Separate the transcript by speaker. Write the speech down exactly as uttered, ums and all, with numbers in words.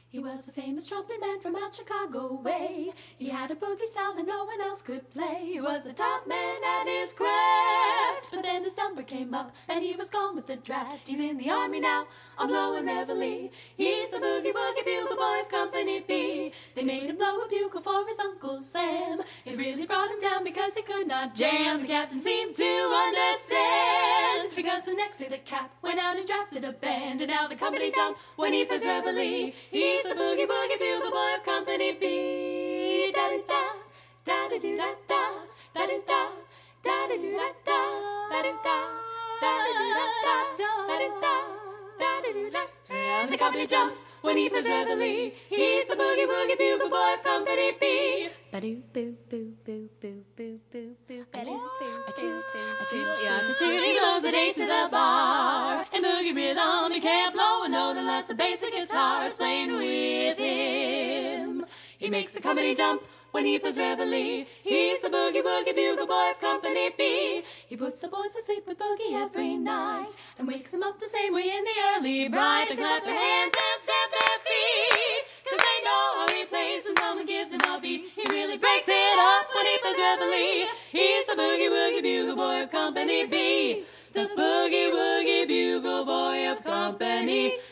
Speaker 1: He was a famous trumpet man from out Chicago way. He had a boogie style that no one else could play. He was a top man at his craft, but then his number came up and he was gone with the draft. He's in the army now, I'm blowing reveille. He's the boogie woogie bugle boy of Company B. They made him blow a bugle for his Uncle Sam. It really brought him down because he could not jam. The captain seemed to understand, because the next day the cap went out and drafted a band, and now the company jumps when he plays reveille. He's the boogie woogie bugle boy of Company B. Da da da, da da do da da, da da da, da da do da da, da da da, da da do da da, da da da, da da do da. And the company jumps when he plays reveille. He's the boogie woogie bugle boy of Company B. Ba-doo boo boo boo boo boo boo boo. A toot a toot a toot yeah a toot. He blows an eight to the bar. And boogie rhythm, he can't blow a note unless the basic guitar is playing with him. He makes the company jump when he plays reveille. He's the boogie woogie bugle boy of Company B. He puts the boys to sleep with boogie every night and wakes them up the same way in the early bright. They clap their hands and stamp their feet, 'cause they know how he plays when someone gives him a beat. He really breaks it up when he plays reveille. He's the boogie woogie bugle boy of Company B. The boogie woogie bugle boy of Company